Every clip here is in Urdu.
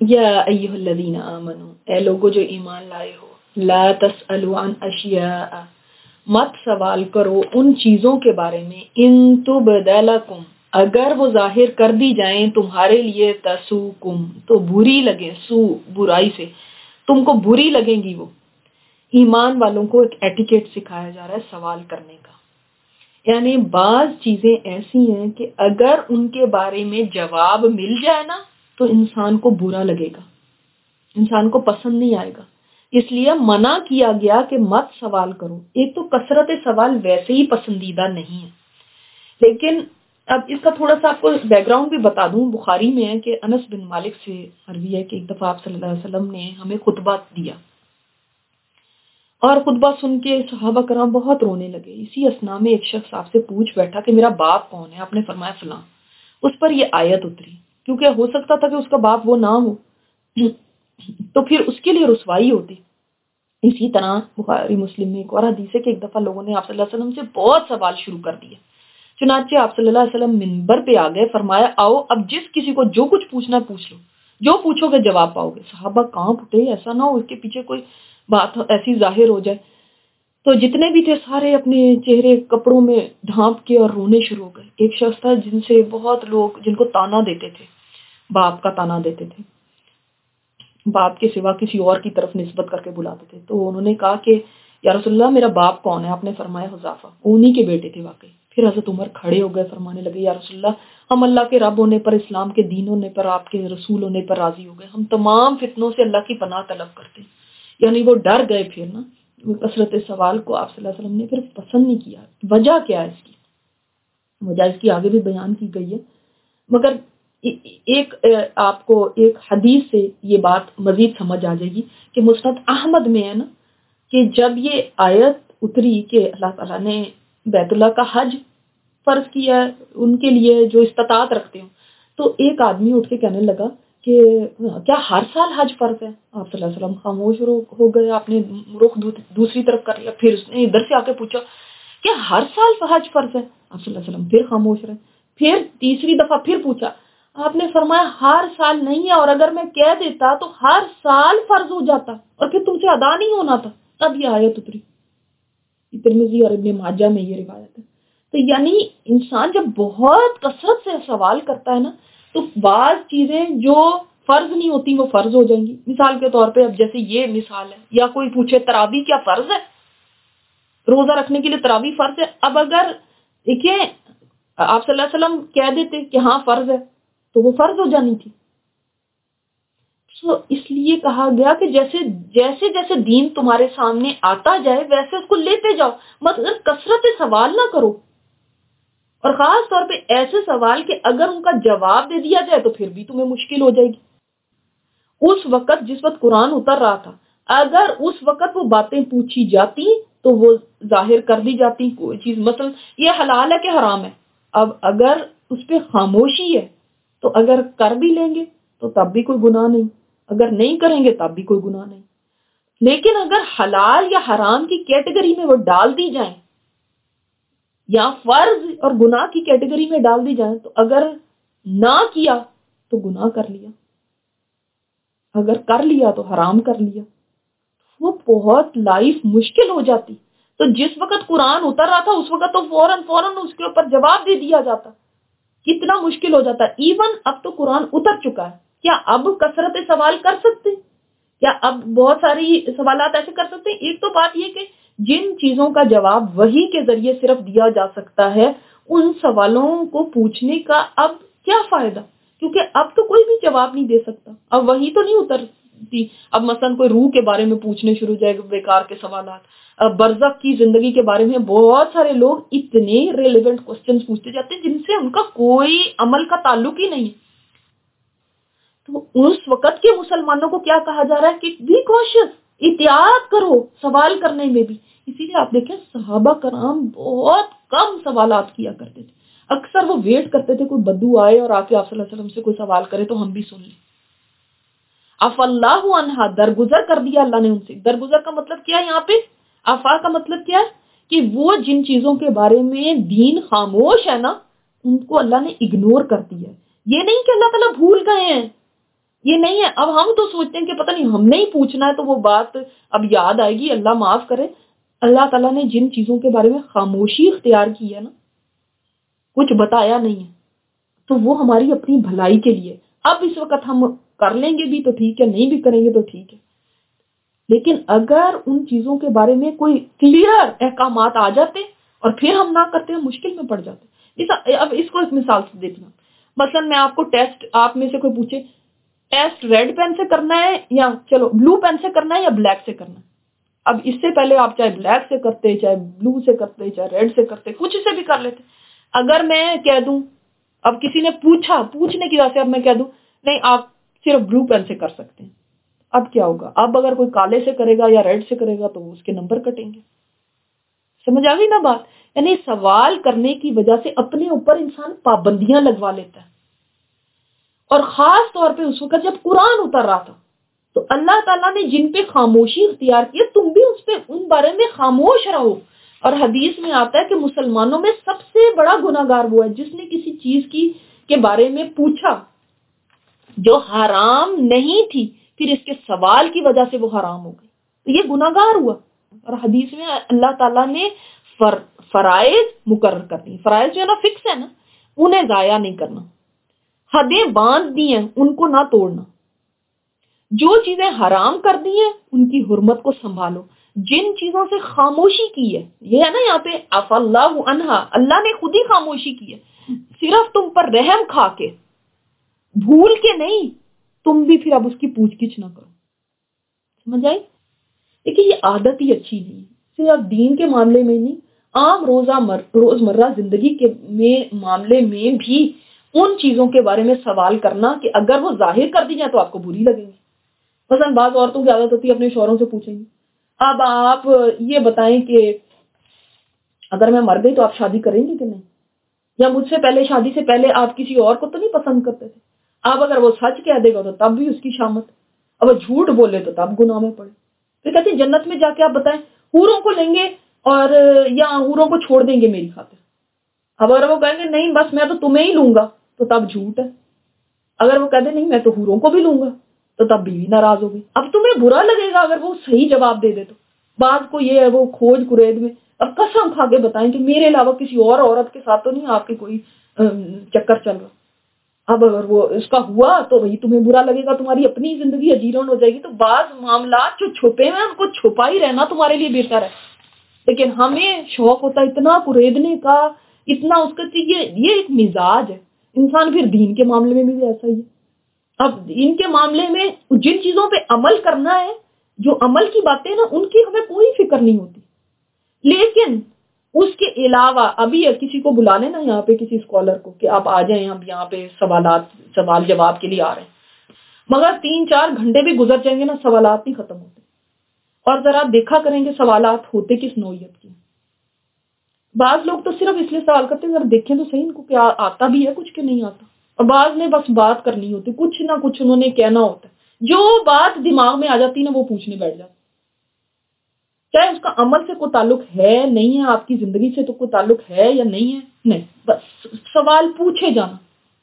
یا ایھا الذین آمنوا، اے لوگو جو ایمان لائے ہو، لا تسألوا عن اشیاء، مت سوال کرو ان چیزوں کے بارے میں، ان تبد لکم، اگر وہ ظاہر کر دی جائیں تمہارے لیے، تسوکم، تو بری لگے، سو برائی سے تم کو بری لگیں گی وہ۔ ایمان والوں کو ایک ایٹیکیٹ سکھایا جا رہا ہے سوال کرنے کا، یعنی بعض چیزیں ایسی ہیں کہ اگر ان کے بارے میں جواب مل جائے نا تو انسان کو برا لگے گا، انسان کو پسند نہیں آئے گا، اس لیے منع کیا گیا کہ مت سوال کرو۔ ایک تو کثرت سوال ویسے ہی پسندیدہ نہیں ہے، لیکن اب اس کا تھوڑا سا آپ کو بیک گراؤنڈ بھی بتا دوں۔ بخاری میں ہے کہ انس بن مالک سے مروی ہے کہ ایک دفعہ آپ صلی اللہ علیہ وسلم نے ہمیں خطبہ دیا، اور خطبہ سن کے صحابہ کرام بہت رونے لگے۔ اسی اثناء میں ایک شخص آپ سے پوچھ بیٹھا کہ میرا باپ کون ہے؟ آپ نے فرمایا فلاں۔ اس پر یہ آیت اتری، کیونکہ ہو سکتا تھا کہ اس کا باپ وہ نہ ہو تو پھر اس کے لیے رسوائی ہوتی۔ اسی طرح بخاری مسلم میں ایک اور حدیث ہے کہ ایک دفعہ لوگوں نے آپ صلی اللہ علیہ وسلم سے بہت سوال شروع کر دیے، چنانچہ آپ صلی اللہ علیہ وسلم منبر پہ آ گئے، فرمایا آؤ اب جس کسی کو جو کچھ پوچھنا پوچھ لو، جو پوچھو گے جواب پاؤ گے۔ صحابہ کانپ اٹھے، ایسا نہ ہو اس کے پیچھے کوئی بات ایسی ظاہر ہو جائے۔ تو جتنے بھی تھے سارے اپنے چہرے کپڑوں میں ڈھانپ کے اور رونے شروع ہو گئے۔ ایک شخص تھا جن سے بہت لوگ جن کو تانا دیتے تھے، باپ کا تانا دیتے تھے، باپ کے سوا کسی اور کی طرف نسبت کر کے بلاتے تھے، تو انہوں نے کہا کہ یا رسول اللہ میرا باپ کون ہے؟ آپ نے فرمایا حذیفہ، انہی کے بیٹے تھے واقعی۔ پھر حضرت عمر کھڑے ہو گئے، فرمانے لگے یا رسول اللہ ہم اللہ کے رب ہونے پر، اسلام کے دین ہونے پر، آپ کے رسول ہونے پر راضی ہو گئے، ہم تمام فتنوں سے اللہ کی پناہ طلب کرتے ہیں۔ یعنی وہ ڈر گئے پھر نا، کثرت سوال کو آپ صلی اللہ علیہ وسلم نے پھر پسند نہیں کیا۔ وجہ کیا ہے اس کی؟ وجہ اس کی آگے بھی بیان کی گئی ہے، مگر ایک آپ کو ایک حدیث سے یہ بات مزید سمجھ آ جائے گی کہ مسند احمد میں ہے نا کہ جب یہ آیت اتری کہ اللہ تعالیٰ نے بیت اللہ کا حج فرض کیا ہے ان کے لیے جو استطاعت رکھتے ہوں، تو ایک آدمی اٹھ کے کہنے لگا کہ کیا ہر سال حج فرض ہے؟ آپ صلی اللہ علیہ وسلم خاموش ہو گئے، آپ نے رخ دوسری طرف کر لیا۔ پھر اس نے ادھر سے آ کے پوچھا کیا ہر سال حج فرض ہے؟ آپ صلی اللہ علیہ وسلم پھر خاموش رہے۔ پھر تیسری دفعہ پھر پوچھا، آپ نے فرمایا ہر سال نہیں ہے، اور اگر میں کہہ دیتا تو ہر سال فرض ہو جاتا اور پھر تم سے ادا نہیں ہونا تھا۔ تب یہ آیت اتری، ترمذی اور ابن ماجہ میں یہ روایت ہے۔ تو یعنی انسان جب بہت کثرت سے سوال کرتا ہے نا تو بعض چیزیں جو فرض نہیں ہوتی وہ فرض ہو جائیں گی۔ مثال کے طور پہ اب جیسے یہ مثال ہے، یا کوئی پوچھے تراویح کیا فرض ہے؟ روزہ رکھنے کے لیے تراویح فرض ہے؟ اب اگر دیکھیں آپ صلی اللہ علیہ وسلم کہہ دیتے کہ ہاں فرض ہے تو وہ فرض ہو جانی تھی۔ تو اس لیے کہا گیا کہ جیسے دین تمہارے سامنے آتا جائے ویسے اس کو لیتے جاؤ، مطلب کثرت سوال نہ کرو، اور خاص طور پہ ایسے سوال کہ اگر ان کا جواب دے دیا جائے تو پھر بھی تمہیں مشکل ہو جائے گی۔ اس وقت جس وقت قرآن اتر رہا تھا، اگر اس وقت وہ باتیں پوچھی جاتی تو وہ ظاہر کر دی جاتی کوئی چیز، مثلا یہ حلال ہے کہ حرام ہے، اب اگر اس پہ خاموشی ہے تو اگر کر بھی لیں گے تو تب بھی کوئی گناہ نہیں، اگر نہیں کریں گے تب بھی کوئی گناہ نہیں۔ لیکن اگر حلال یا حرام کی کیٹیگری میں وہ ڈال دی جائیں یا فرض اور گناہ کی کیٹیگری میں ڈال دی جائیں تو اگر نہ کیا تو گناہ کر لیا، اگر کر لیا تو حرام کر لیا، وہ بہت لائف مشکل ہو جاتی۔ تو جس وقت قرآن اتر رہا تھا اس وقت تو فوراً اس کے اوپر جواب دے دیا جاتا، کتنا مشکل ہو جاتا۔ ایون اب تو قرآن اتر چکا ہے، کیا اب کثرت سوال کر سکتے؟ کیا اب بہت ساری سوالات ایسے کر سکتے ہیں؟ ایک تو بات یہ کہ جن چیزوں کا جواب وحی کے ذریعے صرف دیا جا سکتا ہے ان سوالوں کو پوچھنے کا اب کیا فائدہ، کیونکہ اب تو کوئی بھی جواب نہیں دے سکتا، اب وحی تو نہیں اترتی۔ اب مثلا کوئی روح کے بارے میں پوچھنے شروع جائے گا بیکار کے سوالات، اب برزخ کی زندگی کے بارے میں بہت سارے لوگ اتنے ریلیونٹ کوسچنز پوچھتے جاتے ہیں جن سے ان کا کوئی عمل کا تعلق ہی نہیں۔ تو اس وقت کے مسلمانوں کو کیا کہا جا رہا ہے کہ بی کوشش، احتیاط کرو سوال کرنے میں بھی۔ اسی لیے آپ دیکھیں صحابہ کرام بہت کم سوالات کیا کرتے تھے، اکثر وہ ویٹ کرتے تھے کوئی بدو آئے اور آ کے آپ صلی اللہ علیہ وسلم سے کوئی سوال کرے تو ہم بھی سن لیں۔ اف اللہ عنہا، درگزر کر دیا اللہ نے ان سے۔ درگزر کا مطلب کیا ہے یہاں پہ؟ افا کا مطلب کیا ہے کہ وہ جن چیزوں کے بارے میں دین خاموش ہے نا ان کو اللہ نے اگنور کر دیا ہے۔ یہ نہیں کہ اللہ تعالیٰ بھول گئے ہیں، یہ نہیں ہے. اب ہم تو سوچتے ہیں کہ پتہ نہیں ہم نے ہی پوچھنا ہے تو وہ بات اب یاد آئے گی. اللہ معاف کرے. اللہ تعالیٰ نے جن چیزوں کے بارے میں خاموشی اختیار کی ہے نا، کچھ بتایا نہیں ہے، تو وہ ہماری اپنی بھلائی کے لیے. اب اس وقت ہم کر لیں گے بھی تو ٹھیک ہے، نہیں بھی کریں گے تو ٹھیک ہے، لیکن اگر ان چیزوں کے بارے میں کوئی کلیئر احکامات آ جاتے اور پھر ہم نہ کرتے ہیں، مشکل میں پڑ جاتے. اب اس کو ایک مثال سے دیکھنا. مثلا میں آپ کو ٹیسٹ، آپ میں سے کوئی پوچھے ٹیسٹ ریڈ پین سے کرنا ہے یا چلو بلو پین سے کرنا ہے یا بلیک سے کرنا ہے. اب اس سے پہلے آپ چاہے بلیک سے کرتے، چاہے بلو سے کرتے، چاہے ریڈ سے کرتے، کچھ سے بھی کر لیتے. اگر میں کہہ دوں، اب کسی نے پوچھا، پوچھنے کی وجہ سے اب میں کہہ دوں نہیں آپ صرف بلو پین سے کر سکتے ہیں، اب کیا ہوگا؟ اب اگر کوئی کالے سے کرے گا یا ریڈ سے کرے گا تو اس کے نمبر کٹیں گے. سمجھ آ گئی نا بات؟ یعنی سوال کرنے کی وجہ سے اپنے اوپر انسان پابندیاں لگوا لیتا ہے. اور خاص طور پہ اس وقت جب قرآن اتر رہا تھا تو اللہ تعالیٰ نے جن پہ خاموشی اختیار کی، تم بھی اس پہ ان بارے میں خاموش رہو. اور حدیث میں آتا ہے کہ مسلمانوں میں سب سے بڑا گناہگار وہ ہے جس نے کسی چیز کے بارے میں پوچھا جو حرام نہیں تھی، پھر اس کے سوال کی وجہ سے وہ حرام ہو گئی، تو یہ گناہگار ہوا. اور حدیث میں اللہ تعالیٰ نے فرائض مقرر کر دی. فرائض جو ہے نا فکس ہے نا، انہیں ضائع نہیں کرنا. حدیں باندھ دی ہیں، ان کو نہ توڑنا. جو چیزیں حرام کر دی ہیں ان کی حرمت کو سنبھالو. جن چیزوں سے خاموشی کی ہے، یہ ہے نا یہاں پہ عفا اللہ عنہا، اللہ نے خود ہی خاموشی کی ہے، صرف تم پر رحم کھا کے، بھول کے نہیں. تم بھی پھر اب اس کی پوچھ گچھ نہ کرو. سمجھ آئی؟ دیکھیے یہ عادت ہی اچھی نہیں ہے، صرف دین کے معاملے میں نہیں، عام روزمرہ زندگی کے معاملے میں بھی ان چیزوں کے بارے میں سوال کرنا کہ اگر وہ ظاہر کر دی جائیں تو آپ کو بری لگیں گی. مثلا بعض عورتوں کی عادت ہوتی ہے اپنے شوہروں سے پوچھیں گی اب آپ یہ بتائیں کہ اگر میں مر گئی تو آپ شادی کریں گے کہ نہیں، یا مجھ سے پہلے شادی سے پہلے آپ کسی اور کو تو نہیں پسند کرتے تھے. اب اگر وہ سچ کہہ دے گا تو تب بھی اس کی شامت، اب وہ جھوٹ بولے تو تب گناہ میں پڑے. پھر کہتے ہیں جنت میں جا کے آپ بتائیں حوروں کو لیں گے اور یا حوروں کو چھوڑ دیں گے میری خاطر. اب اگر وہ کہیں گے نہیں بس میں تو تمہیں ہی لوں گا تو تب جھوٹ ہے. اگر وہ کہتے نہیں میں تو حوروں کو بھی لوں گا تو تب بیوی ناراض ہوگی. اب تمہیں برا لگے گا اگر وہ صحیح جواب دے دے تو. بعد کو یہ ہے وہ کھوج کرید میں اب قسم کھا کے بتائیں کہ میرے علاوہ کسی اور عورت کے ساتھ تو نہیں آپ کے کوئی چکر چل رہا. اب اگر وہ اس کا ہوا تو وہی تمہیں برا لگے گا، تمہاری اپنی زندگی اجیرن ہو جائے گی. تو بعض معاملات جو چھپے ہیں ان کو چھپا ہی رہنا تمہارے لیے بہتر ہے. لیکن ہمیں شوق ہوتا ہے اتنا کریدنے کا، اتنا اس کا، یہ ایک مزاج ہے. انسان پھر دین کے معاملے میں بھی ایسا ہی ہے. اب ان کے معاملے میں جن چیزوں پہ عمل کرنا ہے، جو عمل کی باتیں نا ان کی ہمیں کوئی فکر نہیں ہوتی. لیکن اس کے علاوہ ابھی کسی کو بلا لینا یہاں پہ کسی اسکالر کو کہ آپ آ جائیں، ہم یہاں پہ سوال جواب کے لیے آ رہے ہیں، مگر 3-4 گھنٹے بھی گزر جائیں گے نا سوالات نہیں ختم ہوتے. اور ذرا دیکھا کریں گے سوالات ہوتے کس نوعیت کے. بعض لوگ تو صرف اس لیے سوال کرتے ہیں ذرا دیکھیں تو صحیح ان کو کیا آتا بھی ہے کچھ کہ نہیں آتا. اور بعض نے بس بات کرنی ہوتی، کچھ نہ کچھ انہوں نے کہنا ہوتا ہے، جو بات دماغ میں آ جاتی نا وہ پوچھنے بیٹھ جاتے، چاہے اس کا عمل سے کوئی تعلق ہے نہیں ہے، آپ کی زندگی سے تو کوئی تعلق ہے یا نہیں ہے، نہیں، بس سوال پوچھے جانا.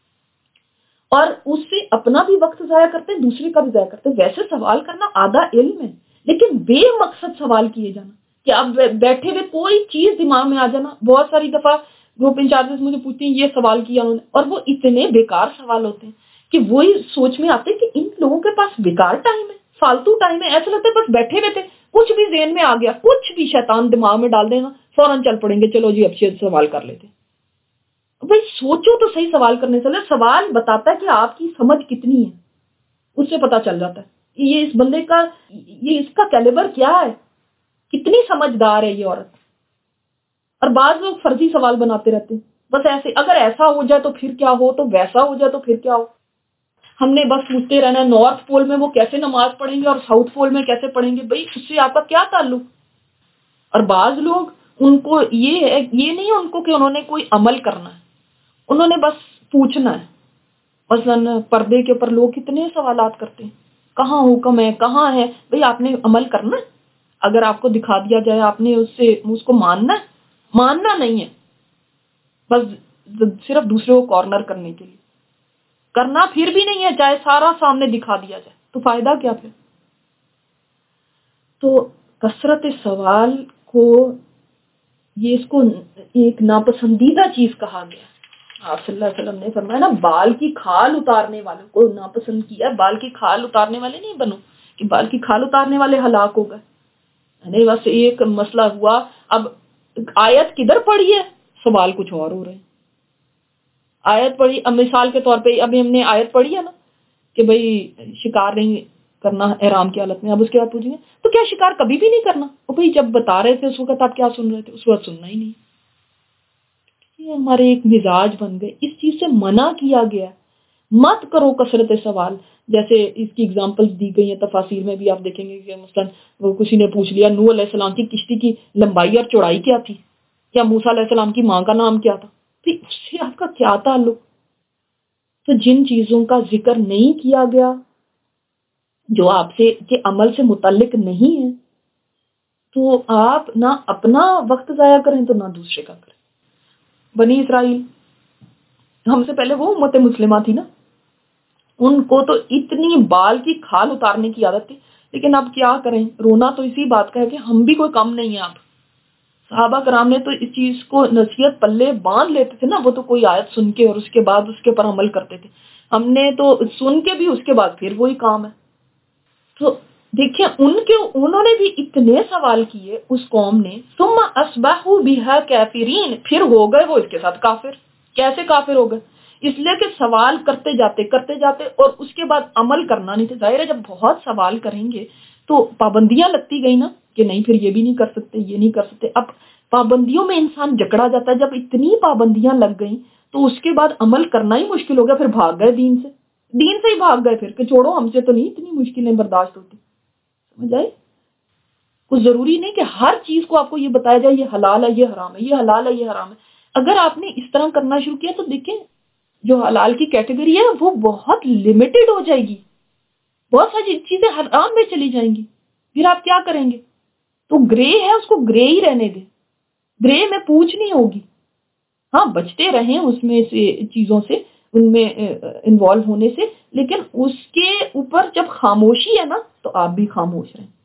اور اس سے اپنا بھی وقت ضائع کرتے ہیں، دوسرے کا بھی ضائع کرتے ہیں. ویسے سوال کرنا آدھا علم ہے، لیکن بے مقصد سوال کیے جانا کہ اب بیٹھے ہوئے کوئی چیز دماغ میں آ جانا. بہت ساری دفعہ گروپ انچارجز مجھے پوچھتے ہیں یہ سوال کیا انہوں نے، اور وہ اتنے بیکار سوال ہوتے ہیں کہ وہی سوچ میں آتے کہ ان لوگوں کے پاس بیکار ٹائم ہے، فالتو ٹائم ہے. ایسا لگتا ہے بس بیٹھے ہوئے تھے، کچھ بھی ذہن میں آ گیا، کچھ بھی شیطان دماغ میں ڈال دینا، فوراً چل پڑیں گے، چلو جی اب سوال کر لیتے. بھائی سوچو تو صحیح سوال کرنے سے. سوال بتاتا ہے کہ آپ کی سمجھ کتنی ہے، اس سے پتا چل جاتا ہے یہ اس بندے کا، یہ اس کا کیلیبر کیا ہے، کتنی سمجھدار ہے یہ عورت. اور بعض لوگ فرضی سوال بناتے رہتے ہیں، بس ایسے اگر ایسا ہو جائے تو پھر کیا ہو، تو ویسا ہو جائے تو پھر کیا ہو. ہم نے بس پوچھتے رہنا ہے نارتھ پول میں وہ کیسے نماز پڑھیں گے اور ساؤتھ پول میں کیسے پڑھیں گے. بھائی اس سے آپ کا کیا تعلق. اور بعض لوگ ان کو یہ نہیں ان کو کہ انہوں نے کوئی عمل کرنا ہے، انہوں نے بس پوچھنا ہے. مثلا پردے کے اوپر لوگ کتنے سوالات کرتے ہیں، کہاں حکم ہے، کہاں ہے. بھئی آپ نے عمل کرنا ہے، اگر آپ کو دکھا دیا جائے آپ نے اس کو ماننا ہے، ماننا نہیں ہے بس صرف دوسرے کو کارنر کرنے کے لیے. کرنا پھر بھی نہیں ہے، چاہے سارا سامنے دکھا دیا جائے، تو فائدہ کیا پھر؟ تو کثرت سوال کو اس کو ایک ناپسندیدہ چیز کہا گیا۔ آپ صلی اللہ علیہ وسلم نے فرمایا نا، بال کی کھال اتارنے والوں کو ناپسند کیا، بال کی کھال اتارنے والے نہیں بنو کہ بال کی کھال اتارنے والے ہلاک ہو گئے۔ نہیں، بس ایک مسئلہ ہوا، اب آیت کدھر پڑھی ہے، سوال کچھ اور ہو رہے ہیں۔ آیت پڑھی، اب مثال کے طور پہ ابھی ہم نے آیت پڑھی ہے نا کہ بھئی شکار نہیں کرنا احرام کی حالت میں، اب اس کے بعد پوچھیں گے تو کیا شکار کبھی بھی نہیں کرنا؟ اور بھئی جب بتا رہے تھے اس وقت آپ کیا سن رہے تھے؟ اس وقت سننا ہی نہیں۔ یہ ہمارے ایک مزاج بن گئے، اس چیز سے منع کیا گیا، مت کرو کثرت سوال۔ جیسے اس کی اگزامپل دی گئی ہیں تفاسیر میں بھی، آپ دیکھیں گے کہ مثلا وہ کسی نے پوچھ لیا نوح علیہ السلام کی کشتی کی لمبائی اور چوڑائی کیا تھی، یا موسیٰ علیہ السلام کی ماں کا نام کیا تھا، پھر اس سے آپ کا کیا تعلق؟ تو جن چیزوں کا ذکر نہیں کیا گیا، جو آپ سے کے عمل سے متعلق نہیں ہے، تو آپ نہ اپنا وقت ضائع کریں تو نہ دوسرے کا کریں۔ بنی اسرائیل، ہم سے پہلے وہ امت مسلمہ تھی نا، ان کو تو اتنی بال کی کھال اتارنے کی عادت تھی، لیکن اب کیا کریں، رونا تو اسی بات کا ہے کہ ہم بھی کوئی کم نہیں ہیں۔ آپ صحابہ کرام نے تو اس چیز کو نصیحت پلے باندھ لیتے تھے نا، وہ تو کوئی آیت سن کے اور اس کے بعد اس کے پر عمل کرتے تھے، ہم نے تو سن کے بھی اس کے بعد پھر وہی کام ہے۔ تو دیکھیں انہوں نے بھی اتنے سوال کیے اس قوم نے، ثم اصبحوا بها کافرین، پھر ہو گئے وہ اس کے ساتھ کافر۔ کیسے کافر ہو گئے؟ اس لیے کہ سوال کرتے جاتے اور اس کے بعد عمل کرنا نہیں تھا۔ ظاہر ہے جب بہت سوال کریں گے تو پابندیاں لگتی گئی نا کہ نہیں پھر یہ بھی نہیں کر سکتے، یہ نہیں کر سکتے۔ اب پابندیوں میں انسان جکڑا جاتا ہے، جب اتنی پابندیاں لگ گئیں تو اس کے بعد عمل کرنا ہی مشکل ہو گیا، پھر بھاگ گئے دین سے ہی بھاگ گئے پھر کہ چھوڑو ہم سے تو نہیں اتنی مشکلیں برداشت ہوتی۔ سمجھ آئی؟ کچھ ضروری نہیں کہ ہر چیز کو آپ کو یہ بتایا جائے یہ حلال ہے، یہ حرام ہے، یہ حلال ہے، یہ حرام ہے۔ اگر آپ نے اس طرح کرنا شروع کیا تو دیکھیں جو حلال کی کیٹیگری ہے وہ بہت لمیٹڈ ہو جائے گی، بہت ساری چیزیں حرام میں چلی جائیں گی، پھر آپ کیا کریں گے؟ تو گرے ہے، اس کو گرے ہی رہنے دیں، گرے میں پوچھ نہیں ہوگی۔ ہاں بچتے رہیں اس میں سے چیزوں سے، ان میں انوالو ہونے سے، لیکن اس کے اوپر جب خاموشی ہے نا تو آپ بھی خاموش رہیں۔